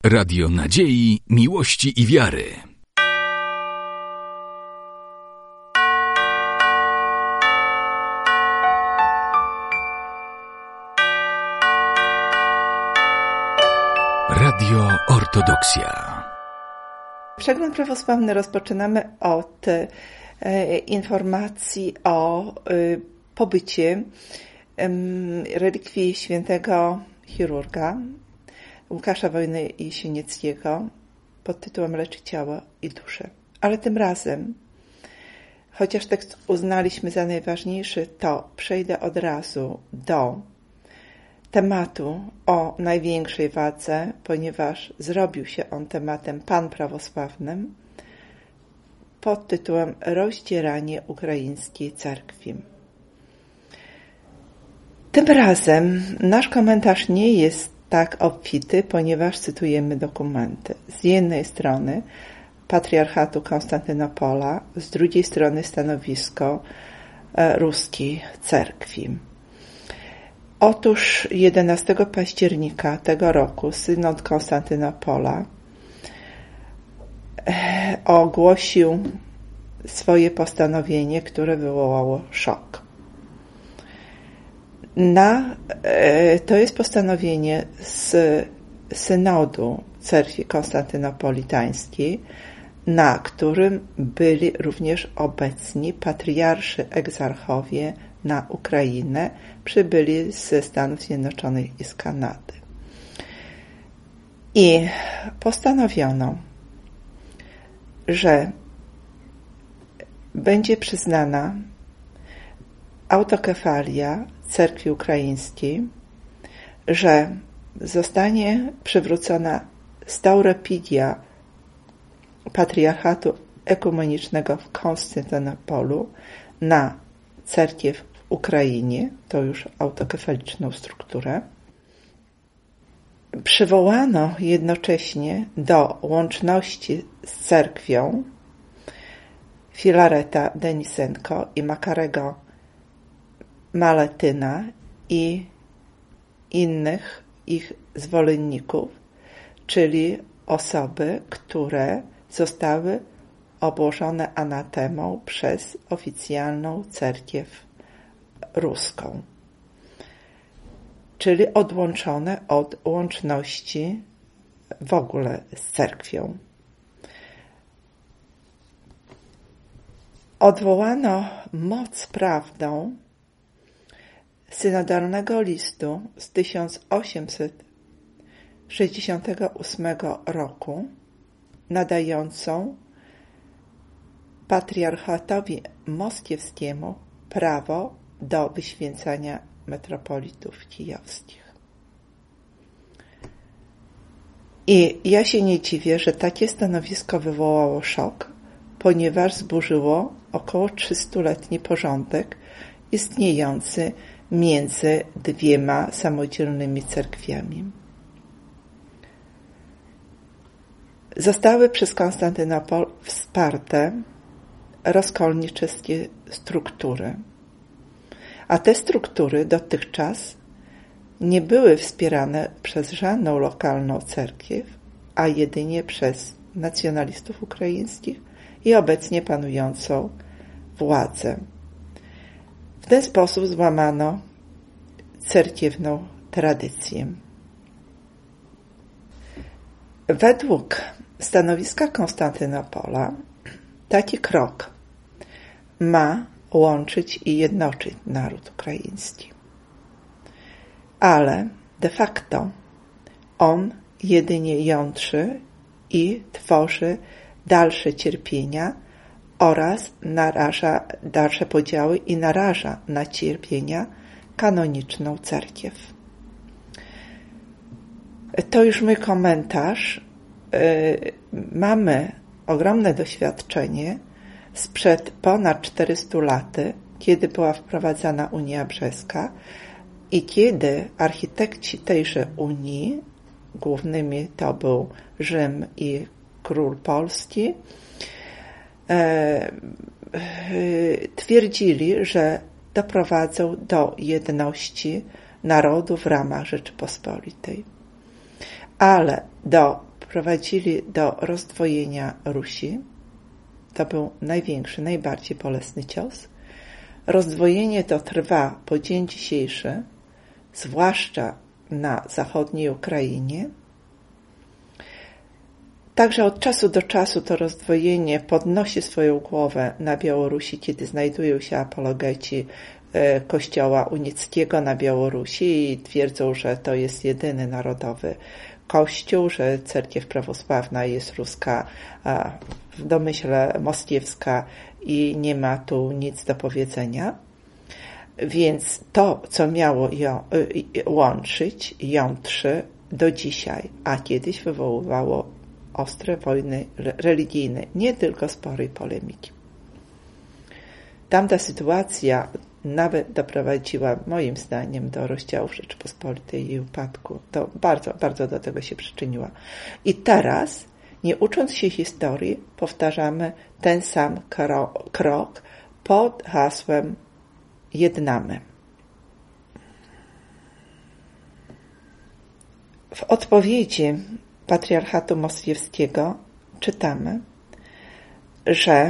Radio Nadziei, Miłości i Wiary. Radio Ortodoksja. Przegląd prawosławny rozpoczynamy od informacji o pobycie relikwii świętego chirurga Łukasza Wojny-Jesienieckiego pod tytułem Leczy ciało i duszę. Ale tym razem, chociaż tekst uznaliśmy za najważniejszy, to przejdę od razu do tematu o największej wadze, ponieważ zrobił się on tematem panprawosławnym pod tytułem Rozdzieranie ukraińskiej cerkwi. Tym razem nasz komentarz nie jest tak obfity, ponieważ cytujemy dokumenty. Z jednej strony Patriarchatu Konstantynopola, z drugiej strony stanowisko ruskiej cerkwi. Otóż 11 października tego roku synod Konstantynopola ogłosił swoje postanowienie, które wywołało szok. To jest postanowienie z synodu cerkwi konstantynopolitańskiej, na którym byli również obecni patriarszy egzarchowie na Ukrainę, przybyli ze Stanów Zjednoczonych i z Kanady. I postanowiono, że będzie przyznana autokefalia cerkwi ukraińskiej, że zostanie przywrócona stauropidia Patriarchatu Ekumenicznego w Konstantynopolu na cerkiew w Ukrainie, to już autokefaliczną strukturę. Przywołano jednocześnie do łączności z cerkwią Filareta Denisenko i Makarego Maletyna i innych ich zwolenników, czyli osoby, które zostały obłożone anatemą przez oficjalną cerkiew ruską, czyli odłączone od łączności w ogóle z cerkwią. Odwołano moc prawną synodalnego listu z 1868 roku, nadającą patriarchatowi moskiewskiemu prawo do wyświęcania metropolitów kijowskich. I ja się nie dziwię, że takie stanowisko wywołało szok, ponieważ zburzyło około 300-letni porządek istniejący między dwiema samodzielnymi cerkwiami. Zostały przez Konstantynopol wsparte rozkolniczeskie struktury, a te struktury dotychczas nie były wspierane przez żadną lokalną cerkiew, a jedynie przez nacjonalistów ukraińskich i obecnie panującą władzę. W ten sposób złamano cerkiewną tradycję. Według stanowiska Konstantynopola taki krok ma łączyć i jednoczyć naród ukraiński. Ale de facto on jedynie jątrzy i tworzy dalsze cierpienia oraz naraża dalsze podziały i naraża na cierpienia kanoniczną cerkiew. To już mój komentarz. Mamy ogromne doświadczenie sprzed ponad 400 lat, kiedy była wprowadzana Unia Brzeska i kiedy architekci tejże Unii, głównymi to był Rzym i król Polski, twierdzili, że doprowadzą do jedności narodu w ramach Rzeczypospolitej. Ale do doprowadzili do rozdwojenia Rusi. To był największy, najbardziej bolesny cios. Rozdwojenie to trwa po dzień dzisiejszy, zwłaszcza na zachodniej Ukrainie. Także od czasu do czasu to rozdwojenie podnosi swoją głowę na Białorusi, kiedy znajdują się apologeci Kościoła unickiego na Białorusi i twierdzą, że to jest jedyny narodowy Kościół, że cerkiew prawosławna jest ruska, w domyśle moskiewska i nie ma tu nic do powiedzenia. Więc to, co miało ją łączyć, jątrzy do dzisiaj, a kiedyś wywoływało ostre wojny religijne, nie tylko spory i polemiki. Tamta sytuacja nawet doprowadziła, moim zdaniem, do rozdziału Rzeczypospolitej i upadku. To bardzo, bardzo do tego się przyczyniła. I teraz, nie ucząc się historii, powtarzamy ten sam krok pod hasłem jednamy. W odpowiedzi Patriarchatu Moskiewskiego czytamy, że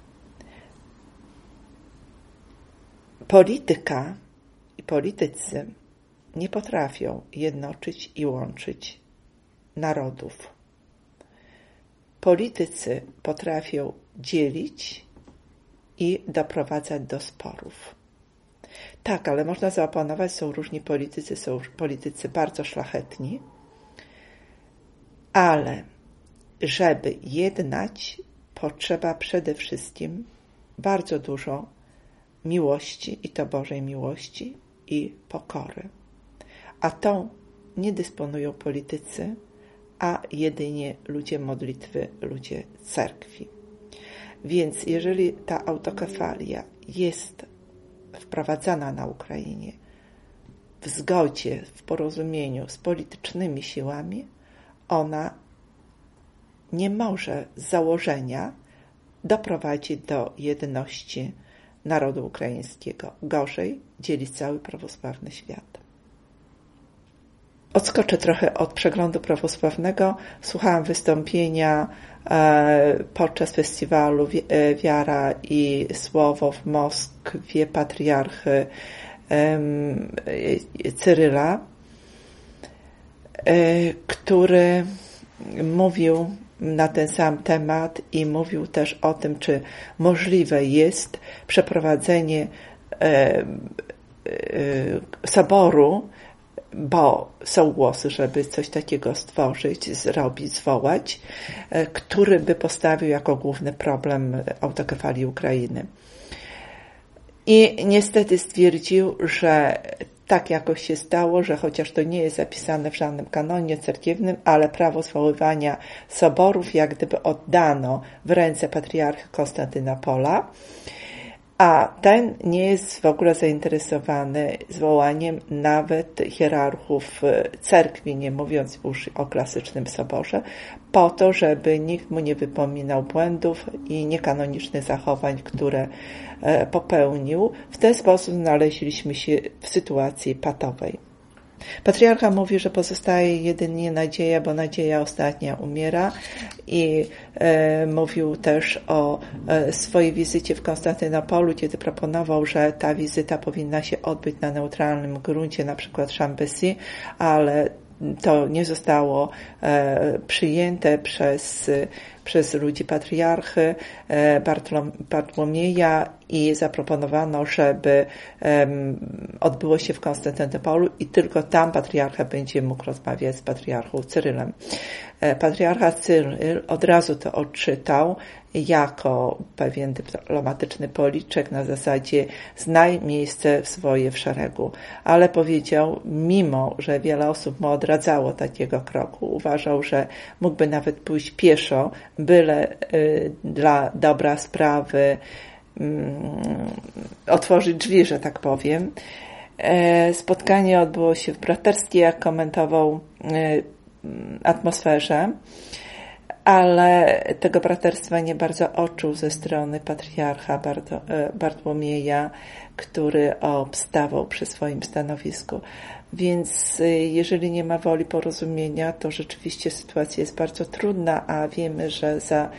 polityka i politycy nie potrafią jednoczyć i łączyć narodów. Politycy potrafią dzielić i doprowadzać do sporów. Tak, ale można zaoponować, są różni politycy bardzo szlachetni, ale żeby jednać, potrzeba przede wszystkim bardzo dużo miłości, i to Bożej miłości, i pokory. A tą nie dysponują politycy, a jedynie ludzie modlitwy, ludzie cerkwi. Więc jeżeli ta autokefalia jest wprowadzana na Ukrainie w zgodzie, w porozumieniu z politycznymi siłami, ona nie może z założenia doprowadzić do jedności narodu ukraińskiego. Gorzej, dzieli cały prawosławny świat. Odskoczę trochę od przeglądu prawosławnego. Słuchałam wystąpienia podczas festiwalu Wiara i Słowo w Moskwie patriarchy Cyryla, który mówił na ten sam temat i mówił też o tym, czy możliwe jest przeprowadzenie soboru, bo są głosy, żeby coś takiego stworzyć, zrobić, zwołać, który by postawił jako główny problem autokefalii Ukrainy. I niestety stwierdził, że tak jakoś się stało, że chociaż to nie jest zapisane w żadnym kanonie cerkiewnym, ale prawo zwoływania soborów jak gdyby oddano w ręce patriarchy Konstantynopola, a ten nie jest w ogóle zainteresowany zwołaniem nawet hierarchów cerkwi, nie mówiąc już o klasycznym soborze, po to, żeby nikt mu nie wypominał błędów i niekanonicznych zachowań, które popełnił. W ten sposób znaleźliśmy się w sytuacji patowej. Patriarcha mówi, że pozostaje jedynie nadzieja, bo nadzieja ostatnia umiera, i mówił też o swojej wizycie w Konstantynopolu, kiedy proponował, że ta wizyta powinna się odbyć na neutralnym gruncie, na przykład Szambesi, ale to nie zostało przyjęte przez ludzi patriarchy Bartłomieja i zaproponowano, żeby odbyło się w Konstantynopolu i tylko tam patriarcha będzie mógł rozmawiać z patriarchą Cyrylem. Patriarcha Cyryl od razu to odczytał jako pewien dyplomatyczny policzek na zasadzie znaj miejsce swoje w szeregu, ale powiedział, mimo że wiele osób mu odradzało takiego kroku, uważał, że mógłby nawet pójść pieszo, byle dla dobra sprawy otworzyć drzwi, że tak powiem. Spotkanie odbyło się w braterskiej, jak komentował, atmosferze, ale tego braterstwa nie bardzo odczuł ze strony patriarcha Bartłomieja, który obstawał przy swoim stanowisku. Więc jeżeli nie ma woli porozumienia, to rzeczywiście sytuacja jest bardzo trudna, a wiemy, że za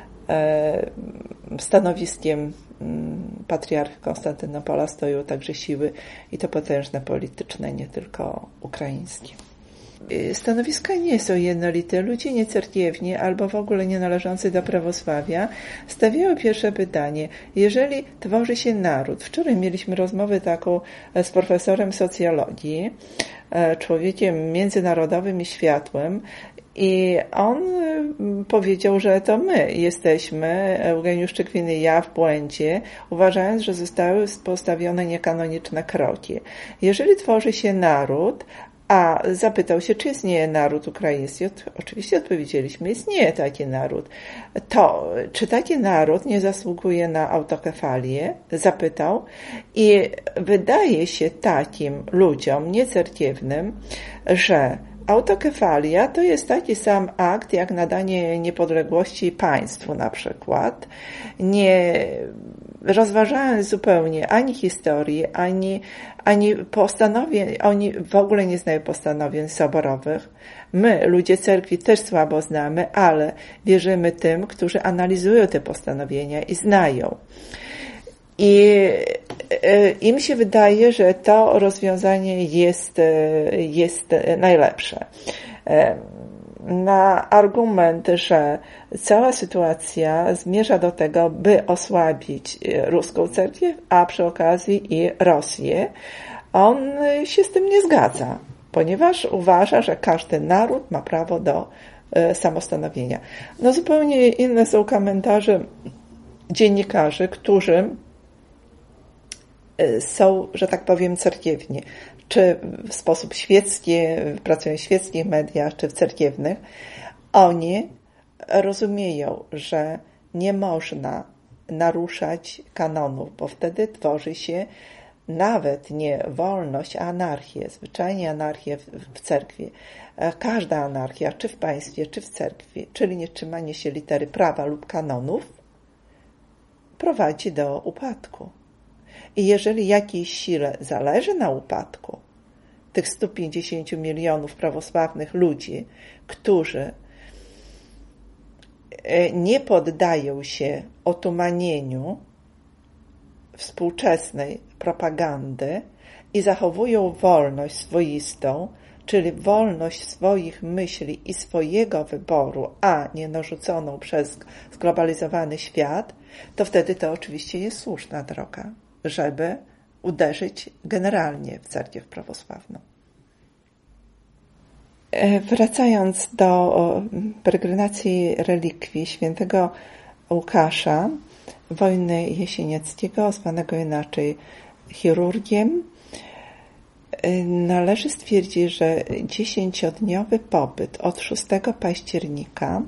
stanowiskiem patriarchy Konstantynopola stoją także siły i to potężne polityczne, nie tylko ukraińskie. Stanowiska nie są jednolite. Ludzie niecerkiewni albo w ogóle nie należący do prawosławia stawiały pierwsze pytanie. Jeżeli tworzy się naród, wczoraj mieliśmy rozmowę taką z profesorem socjologii, człowiekiem międzynarodowym i światłym, i on powiedział, że to my jesteśmy, Eugeniusz Czykwin i ja, w błędzie, uważając, że zostały postawione niekanoniczne kroki. Jeżeli tworzy się naród, a zapytał się, czy istnieje naród ukraiński. Oczywiście odpowiedzieliśmy, istnieje taki naród. To, czy taki naród nie zasługuje na autokefalię? Zapytał. I wydaje się takim ludziom niecerkiewnym, że autokefalia to jest taki sam akt, jak nadanie niepodległości państwu na przykład, nie rozważając zupełnie ani historii, ani postanowień, oni w ogóle nie znają postanowień soborowych. My, ludzie cerkwi, też słabo znamy, ale wierzymy tym, którzy analizują te postanowienia i znają. I im się wydaje, że to rozwiązanie jest najlepsze. Na argument, że cała sytuacja zmierza do tego, by osłabić ruską cerkiew, a przy okazji i Rosję, on się z tym nie zgadza, ponieważ uważa, że każdy naród ma prawo do samostanowienia. No zupełnie inne są komentarze dziennikarzy, którzy są, że tak powiem, cerkiewni, czy w sposób świecki, pracują w świeckich mediach, czy w cerkiewnych. Oni rozumieją, że nie można naruszać kanonów, bo wtedy tworzy się nawet nie wolność, a anarchię, zwyczajnie anarchię w cerkwi. Każda anarchia, czy w państwie, czy w cerkwi, czyli nietrzymanie się litery prawa lub kanonów, prowadzi do upadku. I jeżeli jakiejś sile zależy na upadku tych 150 milionów prawosławnych ludzi, którzy nie poddają się otumanieniu współczesnej propagandy i zachowują wolność swoistą, czyli wolność swoich myśli i swojego wyboru, a nie narzuconą przez zglobalizowany świat, to wtedy to oczywiście jest słuszna droga, żeby uderzyć generalnie w cerkiew prawosławną. Wracając do peregrinacji relikwii świętego Łukasza, wojny Jesienieckiego, zwanego inaczej chirurgiem, należy stwierdzić, że 10-dniowy pobyt od 6 października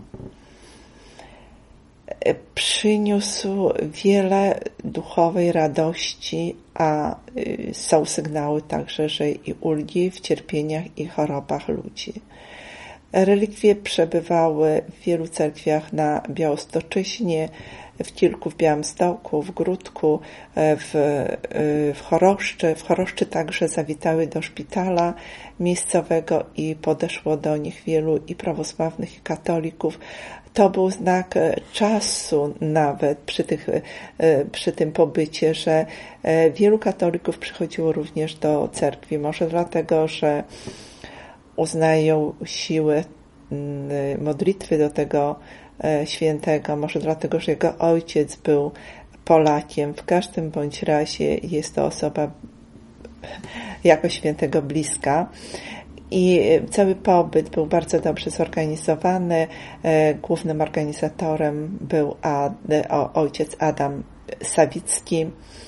przyniósł wiele duchowej radości, a są sygnały także, że i ulgi w cierpieniach i chorobach ludzi. Relikwie przebywały w wielu cerkwiach na Białostoczyźnie, w kilku w Białymstoku, w Gródku, w Choroszczy. W Choroszczy także zawitały do szpitala miejscowego i podeszło do nich wielu i prawosławnych, i katolików. To był znak czasu nawet przy tym pobycie, że wielu katolików przychodziło również do cerkwi. Może dlatego, że uznają siłę modlitwy do tego świętego, może dlatego, że jego ojciec był Polakiem. W każdym bądź razie jest to osoba jako świętego bliska. I cały pobyt był bardzo dobrze zorganizowany. Głównym organizatorem był ojciec Adam Sawicki.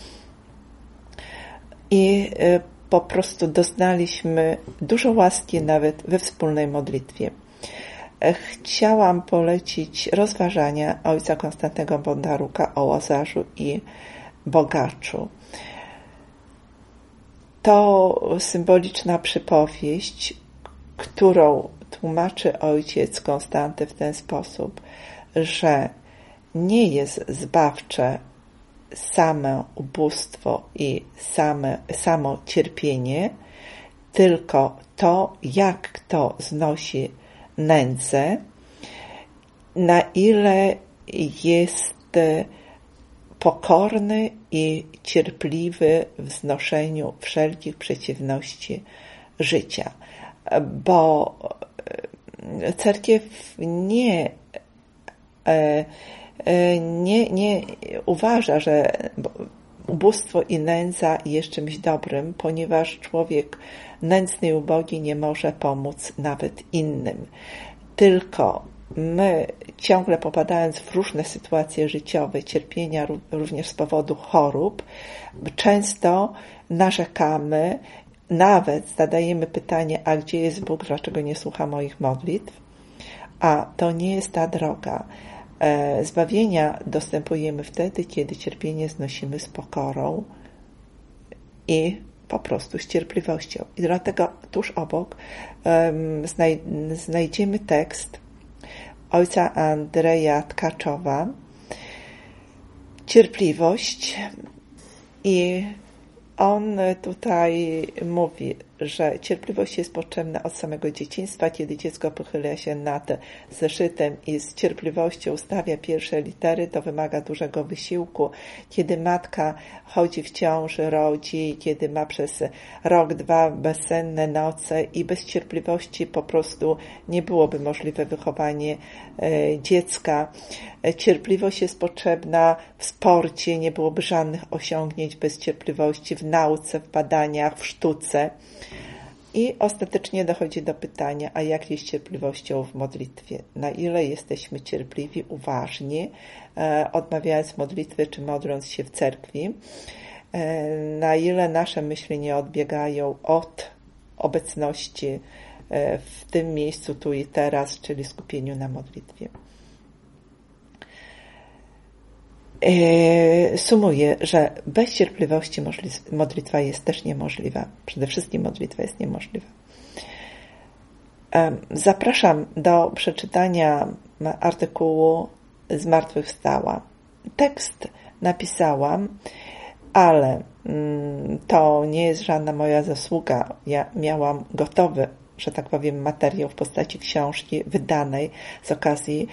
I po prostu doznaliśmy dużo łaski nawet we wspólnej modlitwie. Chciałam polecić rozważania ojca Konstantego Bondaruka o Łazarzu i Bogaczu. To symboliczna przypowieść, którą tłumaczy ojciec Konstanty w ten sposób, że nie jest zbawcze same ubóstwo i samo cierpienie, tylko to, jak kto znosi nędzę, na ile jest pokorny i cierpliwy w znoszeniu wszelkich przeciwności życia. Bo cerkiew nie uważa, że ubóstwo i nędza jest czymś dobrym, ponieważ człowiek nędzny i ubogi nie może pomóc nawet innym. Tylko my, ciągle popadając w różne sytuacje życiowe, cierpienia również z powodu chorób, często narzekamy, nawet zadajemy pytanie, a gdzie jest Bóg, dlaczego nie słucha moich modlitw? A to nie jest ta droga. Zbawienia dostępujemy wtedy, kiedy cierpienie znosimy z pokorą i po prostu z cierpliwością. I dlatego tuż obok znajdziemy tekst ojca Andrzeja Tkaczowa, Cierpliwość, i on tutaj mówi, że cierpliwość jest potrzebna od samego dzieciństwa, kiedy dziecko pochyla się nad zeszytem i z cierpliwością stawia pierwsze litery, to wymaga dużego wysiłku. Kiedy matka chodzi w ciąży, rodzi, kiedy ma przez rok, 2 bezsenne noce i bez cierpliwości po prostu nie byłoby możliwe wychowanie dziecka. Cierpliwość jest potrzebna w sporcie, nie byłoby żadnych osiągnięć bez cierpliwości, w nauce, w badaniach, w sztuce. I ostatecznie dochodzi do pytania, a jak jest cierpliwością w modlitwie? Na ile jesteśmy cierpliwi, uważni, odmawiając modlitwy czy modląc się w cerkwi? Na ile nasze myśli nie odbiegają od obecności w tym miejscu, tu i teraz, czyli skupieniu na modlitwie? Sumuję, że bez cierpliwości modlitwa jest też niemożliwa. Przede wszystkim modlitwa jest niemożliwa. Zapraszam do przeczytania artykułu Zmartwychwstała. Tekst napisałam, ale to nie jest żadna moja zasługa. Ja miałam gotowy, że tak powiem, materiał w postaci książki wydanej z okazji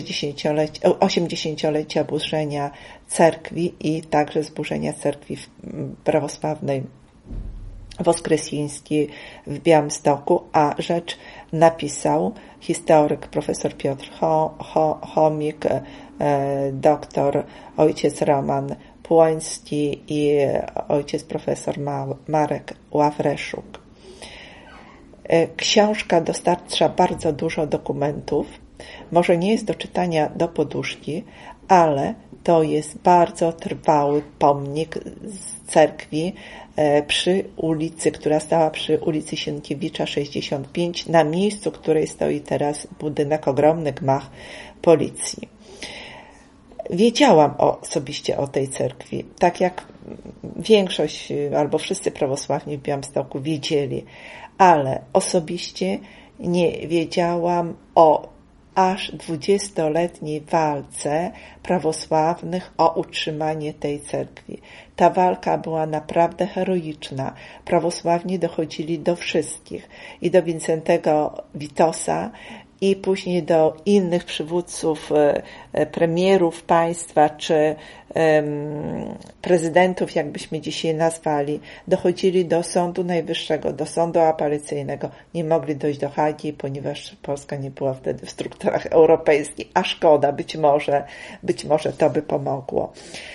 80-lecia burzenia cerkwi i także zburzenia cerkwi prawosławnej woskresjeńskiej w Białymstoku, a rzecz napisał historyk profesor Piotr Chomik, doktor ojciec Roman Płoński i ojciec profesor Marek Ławreszuk. Książka dostarcza bardzo dużo dokumentów. Może nie jest do czytania do poduszki, ale to jest bardzo trwały pomnik z cerkwi przy ulicy, która stała przy ulicy Sienkiewicza 65, na miejscu, której stoi teraz budynek, ogromny gmach policji. Wiedziałam osobiście o tej cerkwi, tak jak większość albo wszyscy prawosławni w Białymstoku wiedzieli, ale osobiście nie wiedziałam o aż 20-letniej walce prawosławnych o utrzymanie tej cerkwi. Ta walka była naprawdę heroiczna. Prawosławni dochodzili do wszystkich, i do Wincentego Witosa, i później do innych przywódców, premierów państwa, czy prezydentów, jakbyśmy dzisiaj nazwali. Dochodzili do Sądu Najwyższego, do Sądu Apelacyjnego. Nie mogli dojść do Hagi, ponieważ Polska nie była wtedy w strukturach europejskich, a szkoda, być może to by pomogło.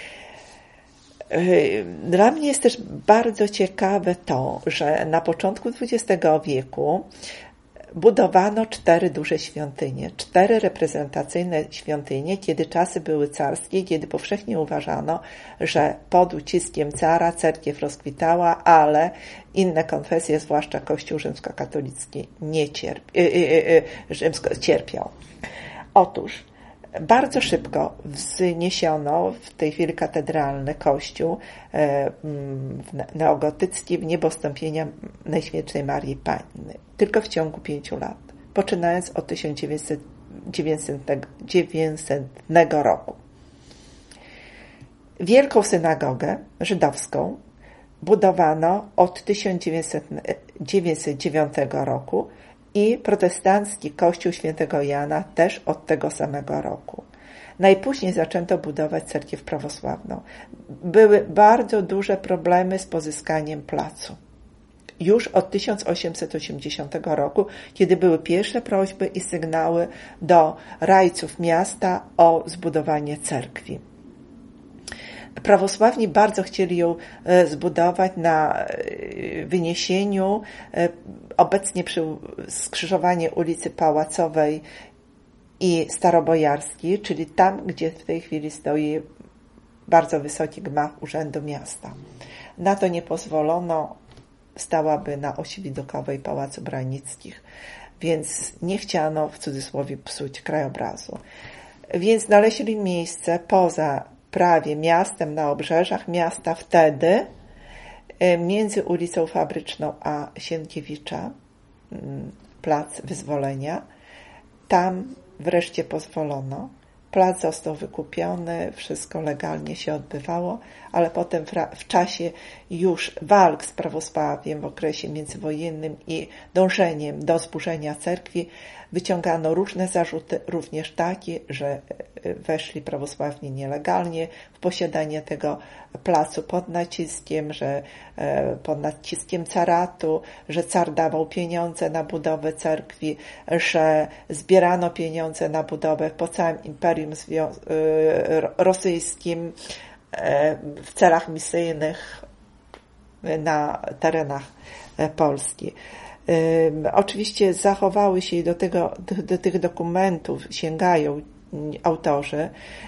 Dla mnie jest też bardzo ciekawe to, że na początku XX wieku budowano 4 duże świątynie, 4 reprezentacyjne świątynie, kiedy czasy były carskie, kiedy powszechnie uważano, że pod uciskiem cara cerkiew rozkwitała, ale inne konfesje, zwłaszcza Kościół rzymskokatolicki, cierpiał. Otóż bardzo szybko wzniesiono w tej chwili katedralny kościół neogotycki w niebostąpienia Najświętszej Marii Panny. Tylko w ciągu 5 lat. poczynając od 1900 roku. Wielką synagogę żydowską budowano od 1909 roku i protestancki kościół świętego Jana też od tego samego roku. Najpóźniej zaczęto budować cerkiew prawosławną. Były bardzo duże problemy z pozyskaniem placu. Już od 1880 roku, kiedy były pierwsze prośby i sygnały do rajców miasta o zbudowanie cerkwi. Prawosławni bardzo chcieli ją zbudować na wyniesieniu, obecnie przy skrzyżowaniu ulicy Pałacowej i Starobojarskiej, czyli tam, gdzie w tej chwili stoi bardzo wysoki gmach Urzędu Miasta. Na to nie pozwolono, stałaby na osi widokowej Pałacu Branickich, więc nie chciano w cudzysłowie psuć krajobrazu. Więc znaleźli miejsce poza prawie miastem, na obrzeżach miasta wtedy, między ulicą Fabryczną a Sienkiewicza, plac Wyzwolenia. Tam wreszcie pozwolono. Plac został wykupiony, wszystko legalnie się odbywało, ale potem w czasie już walk z prawosławiem w okresie międzywojennym i dążeniem do zburzenia cerkwi wyciągano różne zarzuty, również takie, że weszli prawosławni nielegalnie w posiadanie tego placu pod naciskiem, że pod naciskiem caratu, że car dawał pieniądze na budowę cerkwi, że zbierano pieniądze na budowę po całym Imperium Rosyjskim w celach misyjnych na terenach Polski. Oczywiście zachowały się i do tych dokumentów sięgają autorzy,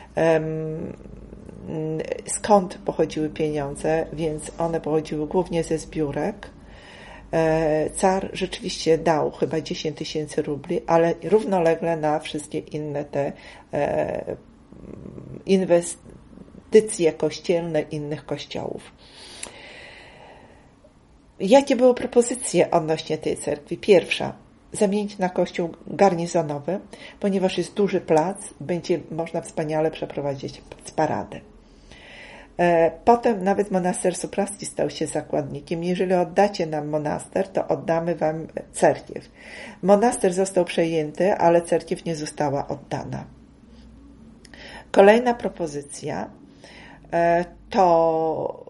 skąd pochodziły pieniądze, więc one pochodziły głównie ze zbiórek. Car rzeczywiście dał chyba 10 000 rubli, ale równolegle na wszystkie inne te inwestycje kościelne innych kościołów. Jakie były propozycje odnośnie tej cerkwi? Pierwsza, zamienić na kościół garnizonowy, ponieważ jest duży plac, będzie można wspaniale przeprowadzić paradę. Potem nawet monaster Supraski stał się zakładnikiem. Jeżeli oddacie nam monaster, to oddamy wam cerkiew. Monaster został przejęty, ale cerkiew nie została oddana. Kolejna propozycja to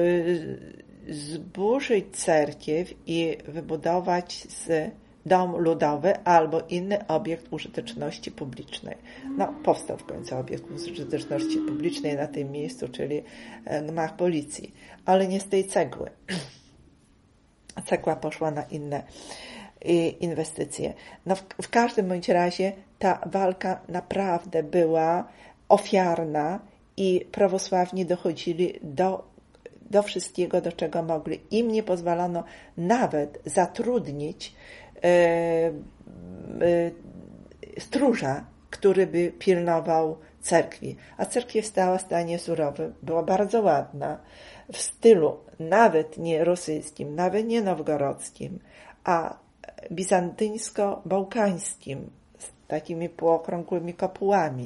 zburzyć cerkiew i wybudować dom ludowy albo inny obiekt użyteczności publicznej. Powstał w końcu obiekt użyteczności publicznej na tym miejscu, czyli gmach policji, ale nie z tej cegły. Cegła poszła na inne inwestycje. W każdym bądź razie ta walka naprawdę była ofiarna i prawosławni dochodzili do wszystkiego, do czego mogli. Im nie pozwalono nawet zatrudnić stróża, który by pilnował cerkwi. A cerkiew stała w stanie surowym. Była bardzo ładna, w stylu nawet nie rosyjskim, nawet nie nowgorodzkim, a bizantyńsko-bałkańskim, z takimi półokrągłymi kopułami.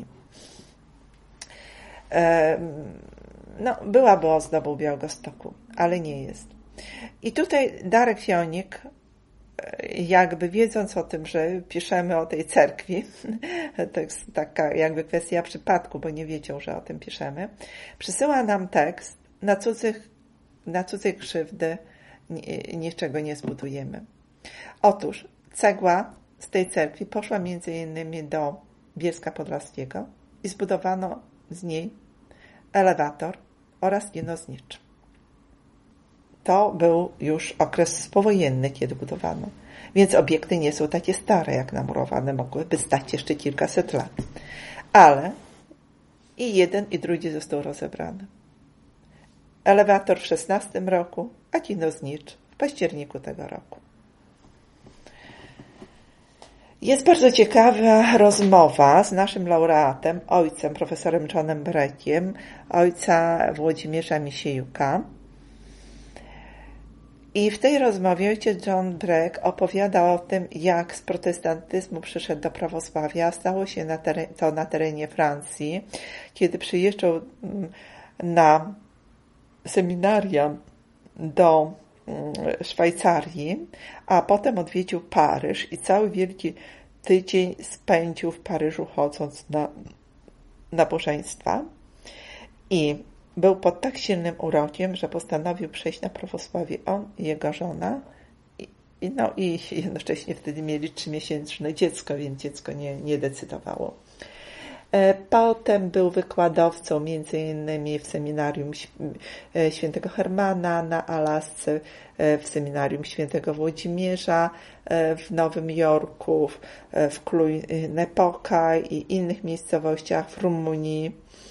Byłaby ozdobą Białegostoku, ale nie jest. I tutaj Darek Fionik, jakby wiedząc o tym, że piszemy o tej cerkwi, to jest taka jakby kwestia przypadku, bo nie wiedział, że o tym piszemy, przysyła nam tekst, na cudzej krzywdy niczego nie zbudujemy. Otóż cegła z tej cerkwi poszła między innymi do Bielska Podlaskiego i zbudowano z niej elewator oraz jednoznicz. To był już okres powojenny, kiedy budowano. Więc obiekty nie są takie stare, jak namurowane, mogłyby stać jeszcze kilkaset lat. Ale i jeden, i drugi został rozebrany. Elewator w 16 roku, a jednoznicz w październiku tego roku. Jest bardzo ciekawa rozmowa z naszym laureatem, ojcem, profesorem Johnem Berekiem, ojca Włodzimierza Misiejuka. I w tej rozmowie ojciec John Breck opowiada o tym, jak z protestantyzmu przyszedł do prawosławia. Stało się to na terenie Francji, kiedy przyjeżdżał na seminaria do Szwajcarii, a potem odwiedził Paryż i cały Wielki Tydzień spędził w Paryżu, chodząc na nabożeństwa. I był pod tak silnym urokiem, że postanowił przejść na prawosławie on i jego żona. I jednocześnie wtedy mieli 3-miesięczne dziecko, więc dziecko nie decydowało. Potem był wykładowcą m.in. w seminarium świętego Hermana na Alasce, w seminarium świętego Włodzimierza w Nowym Jorku, w Cluj-Napoca i innych miejscowościach w Rumunii.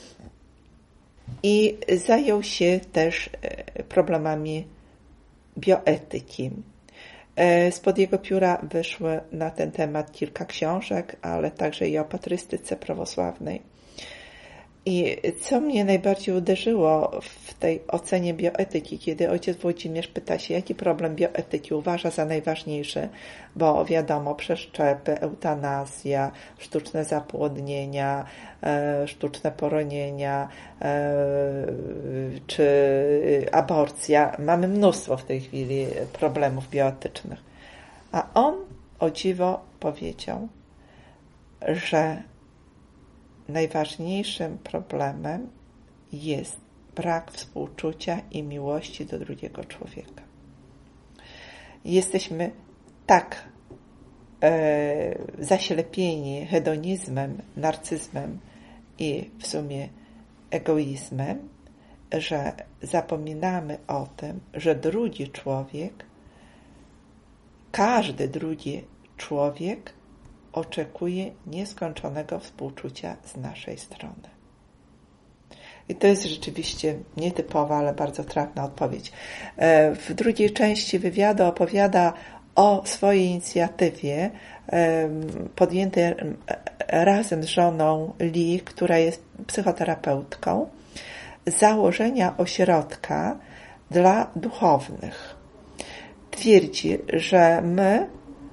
I zajął się też problemami bioetyki. Spod jego pióra wyszły na ten temat kilka książek, ale także i o patrystyce prawosławnej. I co mnie najbardziej uderzyło w tej ocenie bioetyki, kiedy ojciec Włodzimierz pyta się, jaki problem bioetyki uważa za najważniejszy, bo wiadomo, przeszczepy, eutanazja, sztuczne zapłodnienia, sztuczne poronienia czy aborcja. Mamy mnóstwo w tej chwili problemów bioetycznych. A on, o dziwo, powiedział, że najważniejszym problemem jest brak współczucia i miłości do drugiego człowieka. Jesteśmy tak zaślepieni hedonizmem, narcyzmem i w sumie egoizmem, że zapominamy o tym, że drugi człowiek, każdy drugi człowiek oczekuje nieskończonego współczucia z naszej strony. I to jest rzeczywiście nietypowa, ale bardzo trafna odpowiedź. W drugiej części wywiadu opowiada o swojej inicjatywie podjętej razem z żoną Lee, która jest psychoterapeutką, założenia ośrodka dla duchownych. Twierdzi, że my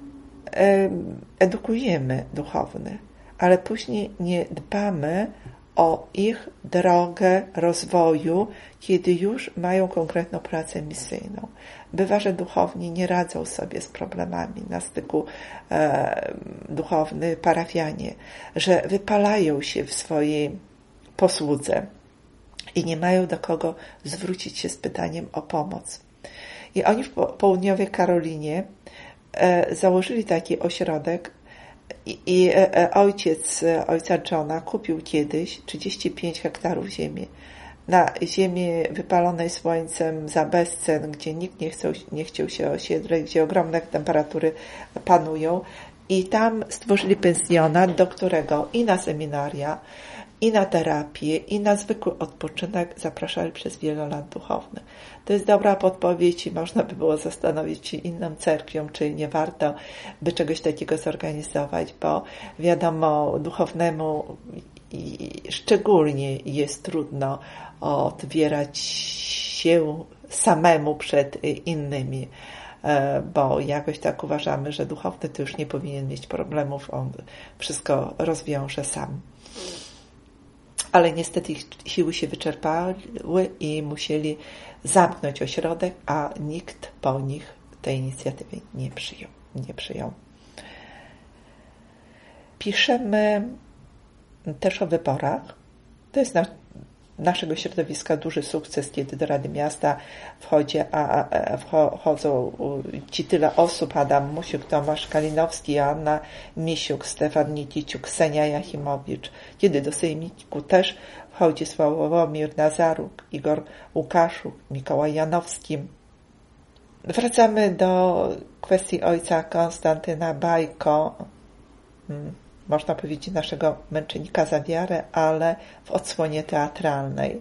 edukujemy duchownych, ale później nie dbamy o ich drogę rozwoju, kiedy już mają konkretną pracę misyjną. Bywa, że duchowni nie radzą sobie z problemami na styku duchowny, parafianie, że wypalają się w swojej posłudze i nie mają do kogo zwrócić się z pytaniem o pomoc. I oni w południowej Karolinie założyli taki ośrodek i ojca Johna kupił kiedyś 35 hektarów ziemi. Na ziemi wypalonej słońcem za bezcen, gdzie nikt nie chciał się osiedlać, gdzie ogromne temperatury panują. I tam stworzyli pensjonat, do którego i na seminaria, i na terapię, i na zwykły odpoczynek zapraszali przez wiele lat duchownych. To jest dobra podpowiedź i można by było zastanowić się inną cerkwią, czy nie warto by czegoś takiego zorganizować, bo wiadomo, duchownemu szczególnie jest trudno odbierać się samemu przed innymi, bo jakoś tak uważamy, że duchowny to już nie powinien mieć problemów, on wszystko rozwiąże sam. Ale niestety ich siły się wyczerpały i musieli zamknąć ośrodek, a nikt po nich tej inicjatywy nie przyjął. Piszemy też o wyborach. To jest naszego środowiska duży sukces, kiedy do Rady Miasta wchodzą ci tyle osób: Adam Musiuk, Tomasz Kalinowski, Joanna Misiuk, Stefan Nikiciuk, Ksenia Jachimowicz. Kiedy do Sejmiku też wchodzi Sławomir Nazaruk, Igor Łukaszuk, Mikołaj Janowski. Wracamy do kwestii ojca Konstantyna Bajko, można powiedzieć naszego męczennika za wiarę, ale w odsłonie teatralnej.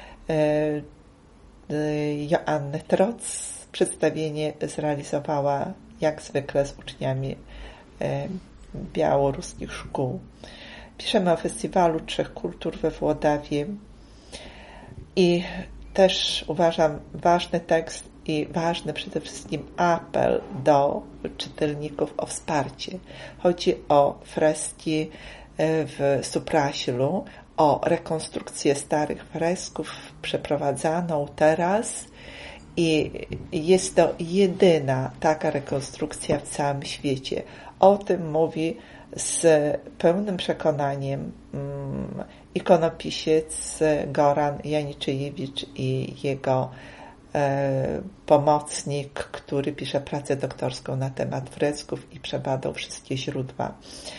Joanny Troc przedstawienie zrealizowała jak zwykle z uczniami białoruskich szkół. Piszemy o Festiwalu Trzech Kultur we Włodawie i też uważam ważny tekst i ważny przede wszystkim apel do czytelników o wsparcie. Chodzi o freski w Supraślu, o rekonstrukcję starych fresków przeprowadzaną teraz i jest to jedyna taka rekonstrukcja w całym świecie. O tym mówi z pełnym przekonaniem ikonopisiec Goran Janiczyjewicz i jego pomocnik, który pisze pracę doktorską na temat fresków i przebadał wszystkie źródła.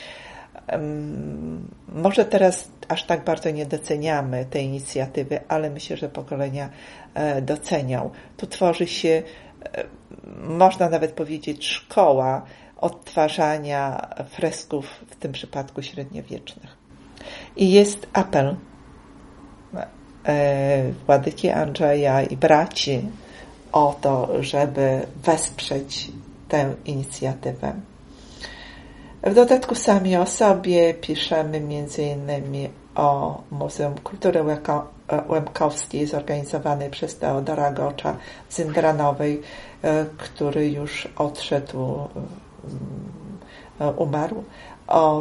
Może teraz aż tak bardzo nie doceniamy tej inicjatywy, ale myślę, że pokolenia docenią. Tu tworzy się, można nawet powiedzieć, szkoła odtwarzania fresków, w tym przypadku średniowiecznych. I jest apel Władyki Andrzeja i braci o to, żeby wesprzeć tę inicjatywę. W dodatku sami o sobie piszemy m.in. o Muzeum Kultury Łemkowskiej zorganizowanej przez Teodora Gocza z Indranowej, który już odszedł, umarł, o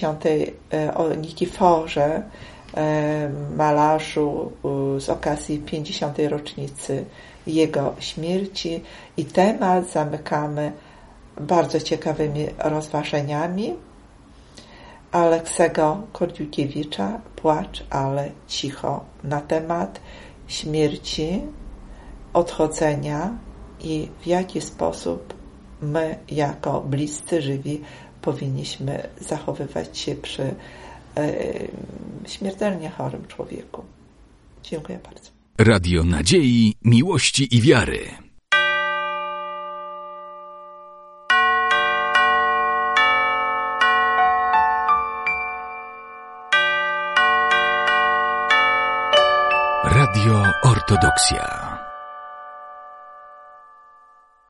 Nikiforze, malarzu z okazji 50. rocznicy jego śmierci i temat zamykamy bardzo ciekawymi rozważaniami Aleksego Kordziukiewicza Płacz, ale cicho, na temat śmierci, odchodzenia i w jaki sposób my jako bliscy żywi powinniśmy zachowywać się przy śmiertelnie chorym człowieku. Dziękuję bardzo. Radio Nadziei, Miłości i Wiary. Radio Ortodoksja.